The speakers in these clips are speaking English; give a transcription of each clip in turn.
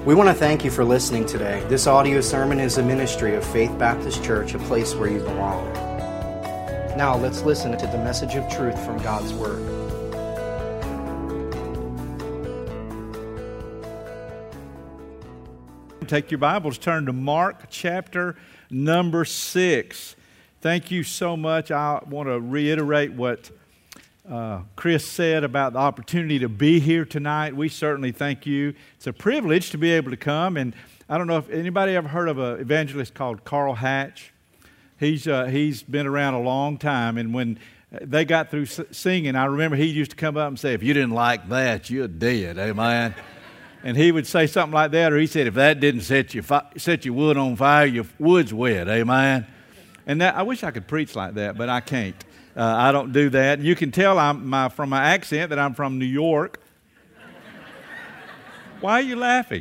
We want to thank you for listening today. This audio sermon is a ministry of Faith Baptist Church, a place where you belong. Now let's listen to the message of truth from God's Word. Take your Bibles, turn to Mark chapter number 6. Thank you so much. I want to reiterate what Chris said about the opportunity to be here tonight. We certainly thank you. It's a privilege to be able to come. And I don't know if anybody ever heard of an evangelist called Carl Hatch. He's been around a long time. And when they got through singing, I remember he used to come up and say, "If you didn't like that, you're dead." Amen. And he would say something like that, or he said, "If that didn't set your wood on fire, your wood's wet." Amen. And that, I wish I could preach like that, but I can't. I don't do that. You can tell from my accent that I'm from New York. Why are you laughing?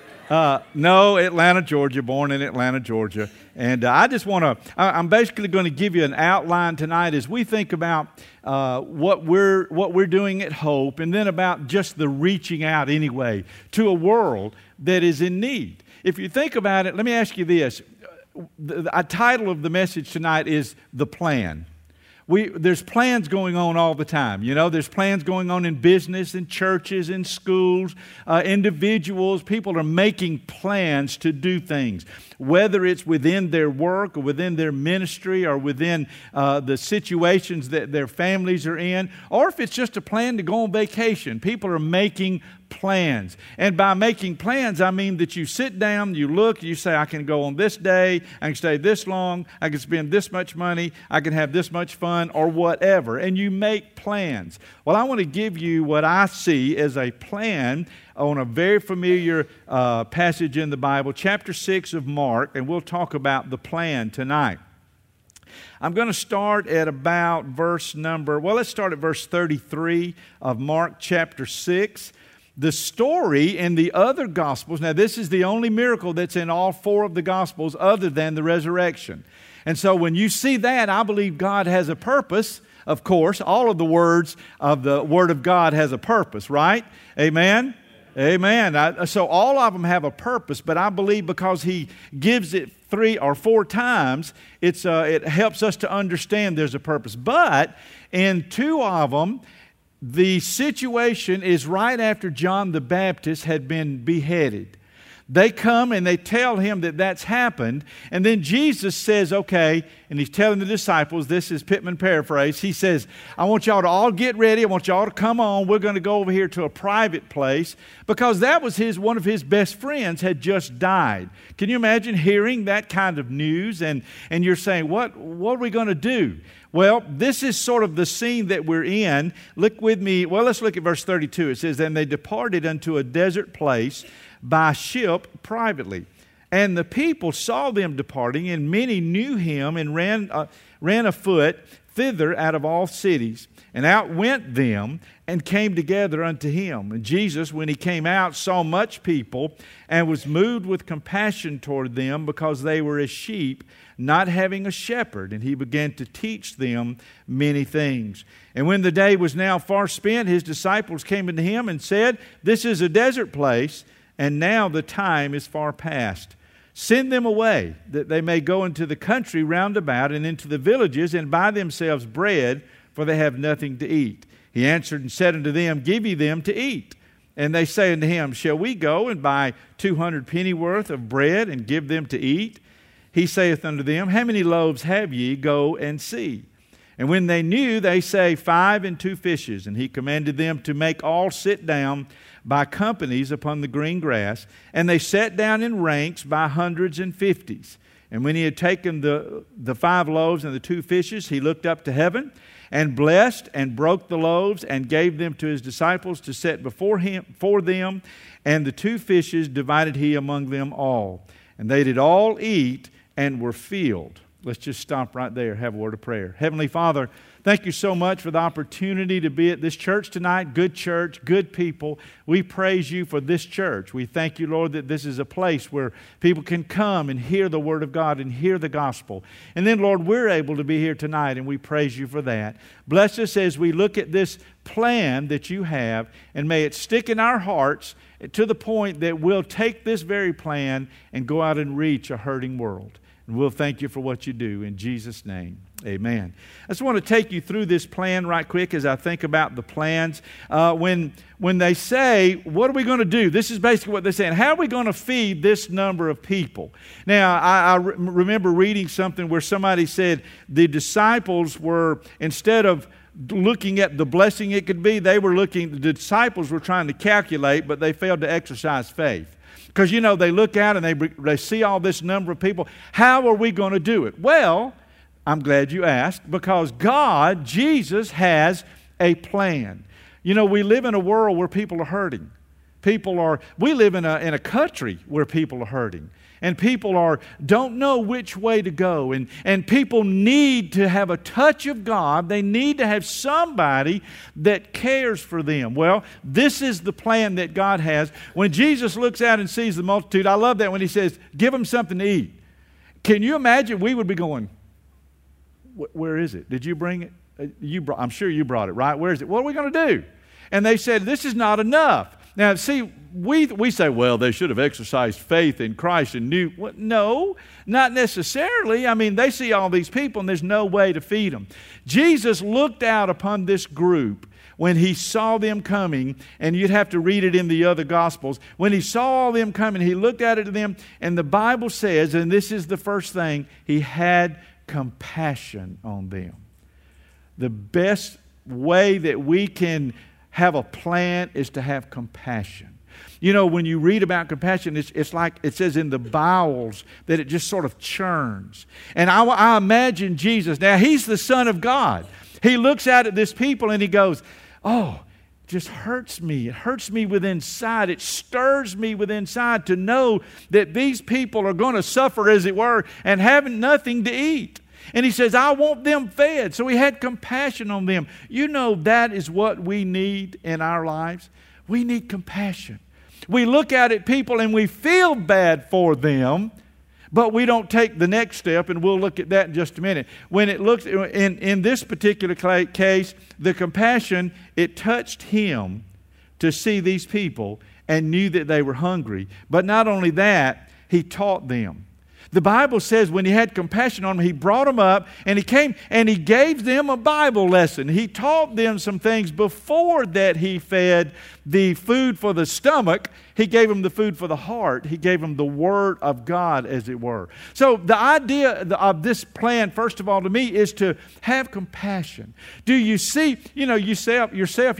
No, Atlanta, Georgia, born in Atlanta, Georgia. And I just want to, I'm basically going to give you an outline tonight as we think about what we're doing at Hope, and then about just the reaching out anyway to a world that is in need. If you think about it, let me ask you this. The title of the message tonight is The Plan. There's plans going on all the time. You know, there's plans going on in business, in churches, in schools, individuals. People are making plans to do things, whether it's within their work or within their ministry or within the situations that their families are in, or if it's just a plan to go on vacation. People are making plans. And by making plans, I mean that you sit down, you look, you say, I can go on this day, I can stay this long, I can spend this much money, I can have this much fun, or whatever. And you make plans. Well, I want to give you what I see as a plan on a very familiar passage in the Bible, chapter 6 of Mark, and we'll talk about the plan tonight. I'm going to start at about let's start at verse 33 of Mark chapter 6. The story in the other Gospels, now this is the only miracle that's in all four of the Gospels other than the resurrection. And so when you see that, I believe God has a purpose. Of course, all of the words of the Word of God has a purpose, right? Amen? Amen. So all of them have a purpose, but I believe because He gives it 3 or 4 times, it helps us to understand there's a purpose. But in 2 of them, the situation is right after John the Baptist had been beheaded. They come and they tell him that that's happened. And then Jesus says, okay, and He's telling the disciples, this is Pittman paraphrase, He says, I want y'all to all get ready. I want y'all to come on. We're going to go over here to a private place, because that was one of his best friends had just died. Can you imagine hearing that kind of news? And you're saying, what are we going to do? Well, this is sort of the scene that we're in. Look with me. Well, let's look at verse 32. It says, and they departed unto a desert place by ship privately. And the people saw them departing, and many knew Him, and ran afoot thither out of all cities. And out went them, and came together unto Him. And Jesus, when He came out, saw much people, and was moved with compassion toward them, because they were as sheep, not having a shepherd. And He began to teach them many things. And when the day was now far spent, His disciples came unto Him, and said, This is a desert place, and now the time is far past. Send them away, that they may go into the country round about, and into the villages, and buy themselves bread, for they have nothing to eat. He answered and said unto them, Give ye them to eat. And they say unto Him, Shall we go and buy 200 pennyworth of bread, and give them to eat? He saith unto them, How many loaves have ye? Go and see. And when they knew, they say, 5 and 2 fishes. And He commanded them to make all sit down by companies upon the green grass. And they sat down in ranks by hundreds and fifties. And when He had taken the 5 loaves and the 2 fishes, He looked up to heaven, and blessed, and broke the loaves, and gave them to His disciples to set before them. And the 2 fishes divided He among them all. And they did all eat, and were filled. Let's just stop right there, have a word of prayer. Heavenly Father, Thank you so much for the opportunity to be at this church tonight. Good church, good people. We praise you for this church. We thank you, Lord, that this is a place where people can come and hear the Word of God and hear the gospel. And then, Lord, we're able to be here tonight, and we praise you for that. Bless us as we look at this plan that you have, and may it stick in our hearts to the point that we'll take this very plan and go out and reach a hurting world. And we'll thank you for what you do. In Jesus' name, amen. I just want to take you through this plan right quick as I think about the plans. When they say, what are we going to do? This is basically what they're saying. How are we going to feed this number of people? Now, I remember reading something where somebody said the disciples were, instead of looking at the blessing it could be, the disciples were trying to calculate, but they failed to exercise faith. Because, they look out and they see all this number of people. How are we going to do it? Well, I'm glad you asked, because God, Jesus, has a plan. We live in a world where people are hurting. We live in a country where people are hurting. And people don't know which way to go. And people need to have a touch of God. They need to have somebody that cares for them. Well, this is the plan that God has. When Jesus looks out and sees the multitude, I love that when he says, give them something to eat. Can you imagine we would be going, where is it? Did you bring it? I'm sure you brought it, right? Where is it? What are we going to do? And they said, this is not enough. Now, see, we say, well, they should have exercised faith in Christ and knew. Well, no, not necessarily. I mean, they see all these people and there's no way to feed them. Jesus looked out upon this group when he saw them coming, and you'd have to read it in the other Gospels. When he saw all them coming, he looked at them, and the Bible says, and this is the first thing, he had compassion on them. The best way that we can have a plan is to have compassion. When you read about compassion, it's like it says in the bowels that it just sort of churns. And I imagine Jesus, now he's the Son of God. He looks out at this people and he goes, oh, it just hurts me. It hurts me within inside. It stirs me within inside to know that these people are going to suffer, as it were, and having nothing to eat. And he says, I want them fed. So he had compassion on them. That is what we need in our lives. We need compassion. We look out at people and we feel bad for them, but we don't take the next step, and we'll look at that in just a minute. When it looks, in this particular case, the compassion, it touched him to see these people and knew that they were hungry. But not only that, he taught them. The Bible says when he had compassion on them, he brought them up and he came and he gave them a Bible lesson. He taught them some things before that he fed the food for the stomach. He gave them the food for the heart. He gave them the Word of God, as it were. So the idea of this plan, first of all, to me, is to have compassion. Do you see, you see on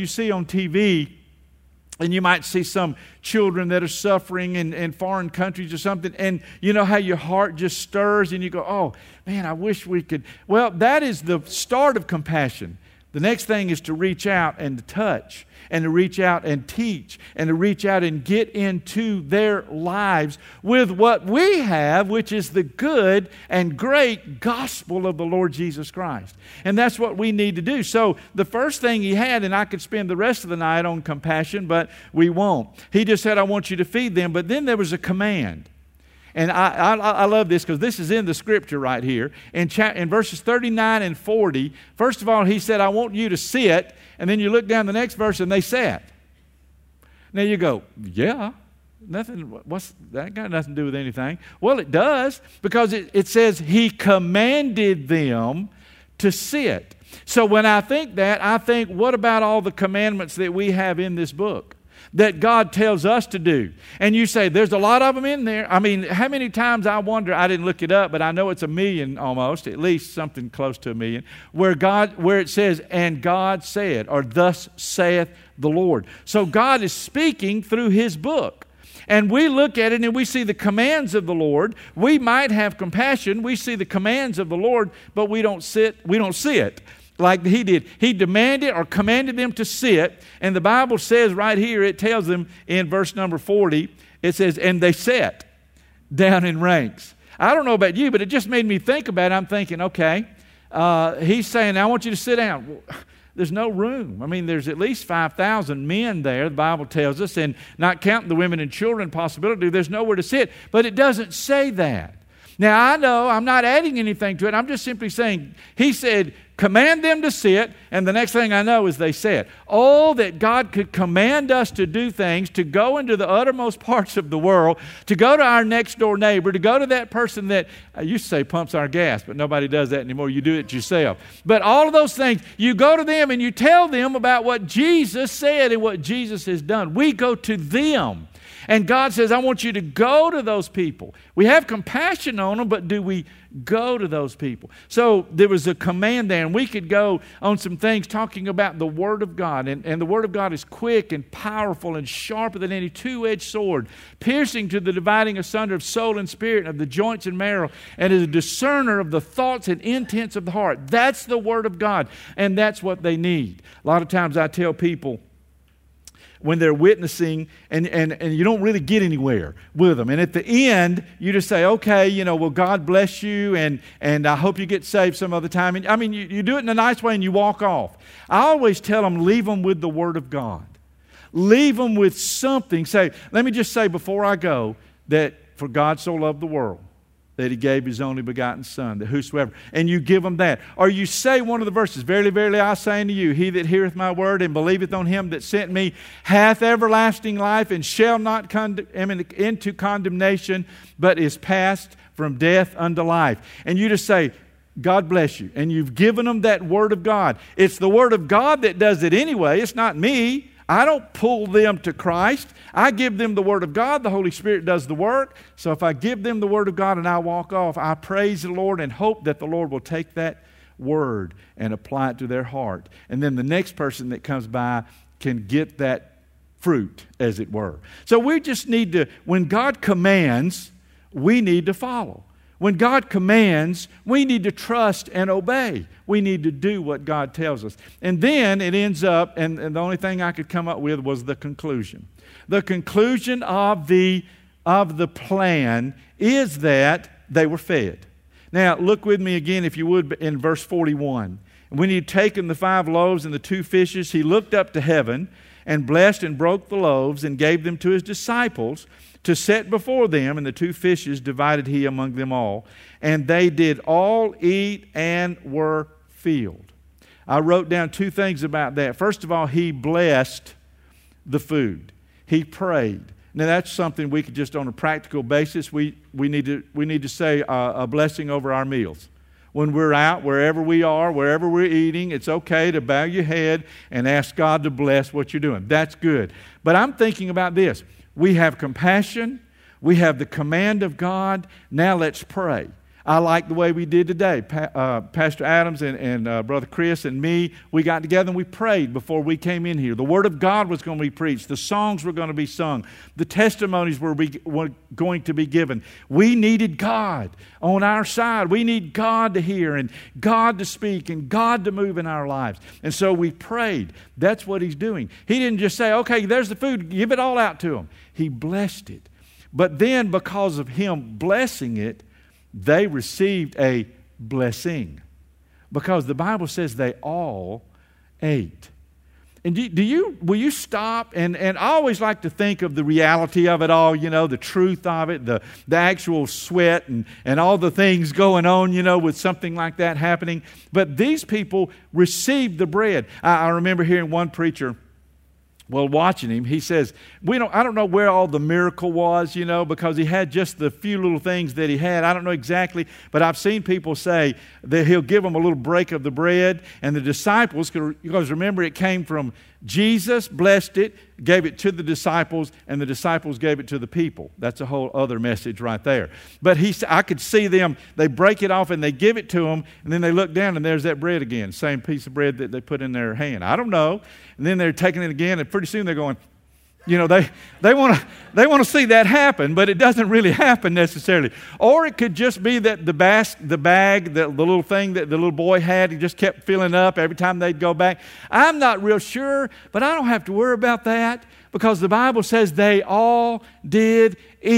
TV, and you might see some children that are suffering in foreign countries or something, and you know how your heart just stirs and you go, oh, man, I wish we could. Well, that is the start of compassion. The next thing is to reach out and to touch, and to reach out and teach, and to reach out and get into their lives with what we have, which is the good and great gospel of the Lord Jesus Christ. And that's what we need to do. So the first thing he had, and I could spend the rest of the night on compassion, but we won't. He just said, I want you to feed them. But then there was a command. And I love this because this is in the scripture right here. In verses 39 and 40, first of all, he said, I want you to sit. And then you look down the next verse and they sat. Now you go, yeah, that got nothing to do with anything. Well, it does, because it says he commanded them to sit. So when I think that, I think, what about all the commandments that we have in this book that God tells us to do? And you say, there's a lot of them in there. I mean, how many times I wonder, I didn't look it up, but I know it's 1 million almost, at least something close to 1 million, where it says, and God said, or thus saith the Lord. So God is speaking through His book. And we look at it and we see the commands of the Lord. We might have compassion. We see the commands of the Lord, but we don't see it like he did. He demanded or commanded them to sit. And the Bible says right here, it tells them in verse number 40, it says, and they sat down in ranks. I don't know about you, but it just made me think about it. I'm thinking, okay, he's saying, I want you to sit down. Well, there's no room. I mean, there's at least 5,000 men there, the Bible tells us, and not counting the women and children possibility, there's nowhere to sit. But it doesn't say that. Now, I know I'm not adding anything to it. I'm just simply saying, he said, command them to sit, and the next thing I know is they sat. Oh, that God could command us to do things, to go into the uttermost parts of the world, to go to our next door neighbor, to go to that person that, I used to say pumps our gas, but nobody does that anymore. You do it yourself. But all of those things, you go to them and you tell them about what Jesus said and what Jesus has done. We go to them. And God says, I want you to go to those people. We have compassion on them, but do we go to those people? So there was a command there, and we could go on some things talking about the Word of God. And the Word of God is quick and powerful and sharper than any two-edged sword, piercing to the dividing asunder of soul and spirit, and of the joints and marrow, and is a discerner of the thoughts and intents of the heart. That's the Word of God, and that's what they need. A lot of times I tell people, when they're witnessing and you don't really get anywhere with them. And at the end, you just say, okay, well, God bless you, and I hope you get saved some other time. And, I mean, you do it in a nice way and you walk off. I always tell them, leave them with the Word of God. Leave them with something. Let me just say before I go that for God so loved the world that He gave His only begotten Son, that whosoever, and you give them that. Or you say one of the verses, verily, verily, I say unto you, he that heareth my word and believeth on Him that sent me hath everlasting life and shall not come into condemnation, but is passed from death unto life. And you just say, God bless you. And you've given them that Word of God. It's the Word of God that does it anyway. It's not me. I don't pull them to Christ. I give them the Word of God. The Holy Spirit does the work. So if I give them the Word of God and I walk off, I praise the Lord and hope that the Lord will take that Word and apply it to their heart. And then the next person that comes by can get that fruit, as it were. So we just need to, when God commands, we need to follow. When God commands, we need to trust and obey. We need to do what God tells us. And then it ends up, and the only thing I could come up with was the conclusion. The conclusion of the plan is that they were fed. Now, look with me again, if you would, in verse 41. When he had taken the 5 loaves and the 2 fishes, he looked up to heaven and blessed and broke the loaves and gave them to his disciples to set before them, and the 2 fishes divided he among them all. And they did all eat and were filled. I wrote down 2 things about that. First of all, he blessed the food. He prayed. Now that's something we could just on a practical basis, we need to say a blessing over our meals. When we're out, wherever we are, wherever we're eating, it's okay to bow your head and ask God to bless what you're doing. That's good. But I'm thinking about this. We have compassion. We have the command of God. Now let's pray. I like the way we did today. Pastor Adams and Brother Chris and me, we got together and we prayed before we came in here. The Word of God was going to be preached. The songs were going to be sung. The testimonies were going to be given. We needed God on our side. We need God to hear and God to speak and God to move in our lives. And so we prayed. That's what He's doing. He didn't just say, okay, there's the food, give it all out to them. He blessed it. But then because of Him blessing it, they received a blessing because the Bible says they all ate. And will you stop? And I always like to think of the reality of it all, the truth of it, the actual sweat and all the things going on, with something like that happening. But these people received the bread. I remember hearing one preacher, watching him, he says, I don't know where all the miracle was, because he had just the few little things that he had. I don't know exactly, but I've seen people say that he'll give them a little break of the bread, and the disciples, because remember it came from Jesus, blessed it, gave it to the disciples, and the disciples gave it to the people. That's a whole other message right there. But I could see them, they break it off and they give it to them, and then they look down and there's that bread again, same piece of bread that they put in their hand. I don't know. And then they're taking it again, and pretty soon they're going, they want to see that happen, but it doesn't really happen necessarily. Or it could just be that the bag, the little thing that the little boy had, he just kept filling up every time they'd go back. I'm not real sure, but I don't have to worry about that because the Bible says they all did eat.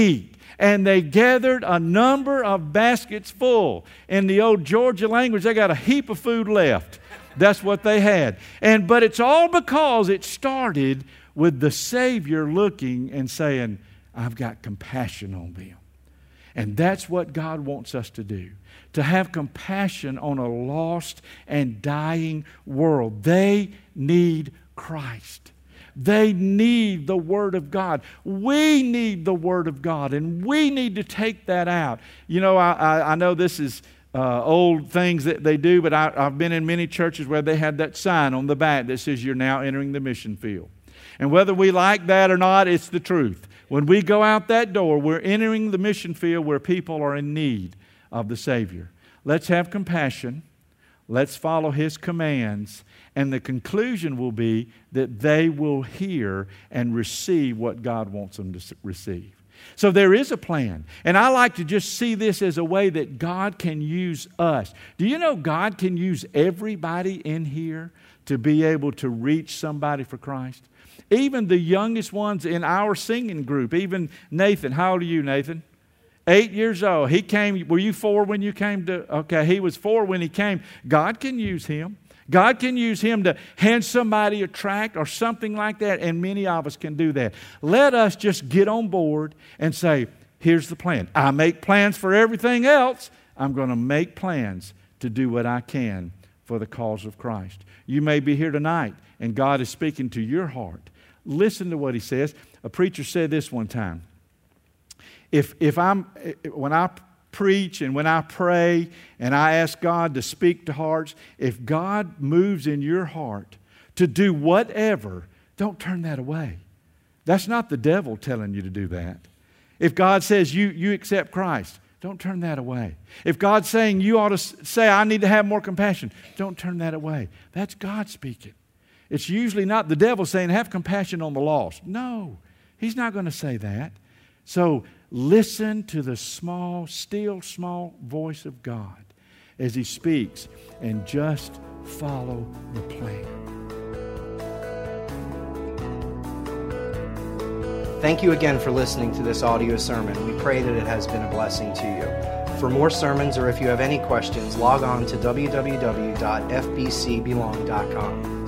And they gathered a number of baskets full. In the old Georgia language, they got a heap of food left. That's what they had. But it's all because it started with the Savior looking and saying, I've got compassion on them. And that's what God wants us to do, to have compassion on a lost and dying world. They need Christ. They need the Word of God. We need the Word of God, and we need to take that out. You know, I know this is old things that they do, but I've been in many churches where they had that sign on the back that says you're now entering the mission field. And whether we like that or not, it's the truth. When we go out that door, we're entering the mission field where people are in need of the Savior. Let's have compassion. Let's follow His commands. And the conclusion will be that they will hear and receive what God wants them to receive. So there is a plan. And I like to just see this as a way that God can use us. Do you know God can use everybody in here to be able to reach somebody for Christ? Even the youngest ones in our singing group, even Nathan. How old are you, Nathan? 8 years old. He came, were you 4 when you came to, okay, he was 4 when he came. God can use him. God can use him to hand somebody a tract or something like that, and many of us can do that. Let us just get on board and say, here's the plan. I make plans for everything else. I'm going to make plans to do what I can for the cause of Christ. You may be here tonight, and God is speaking to your heart. Listen to what He says. A preacher said this one time. When I preach and when I pray and I ask God to speak to hearts, if God moves in your heart to do whatever, don't turn that away. That's not the devil telling you to do that. If God says you accept Christ, don't turn that away. If God's saying you ought to say, I need to have more compassion, don't turn that away. That's God speaking. It's usually not the devil saying, have compassion on the lost. No, He's not going to say that. So listen to the still small voice of God as He speaks, and just follow the plan. Thank you again for listening to this audio sermon. We pray that it has been a blessing to you. For more sermons, or if you have any questions, log on to www.fbcbelong.com.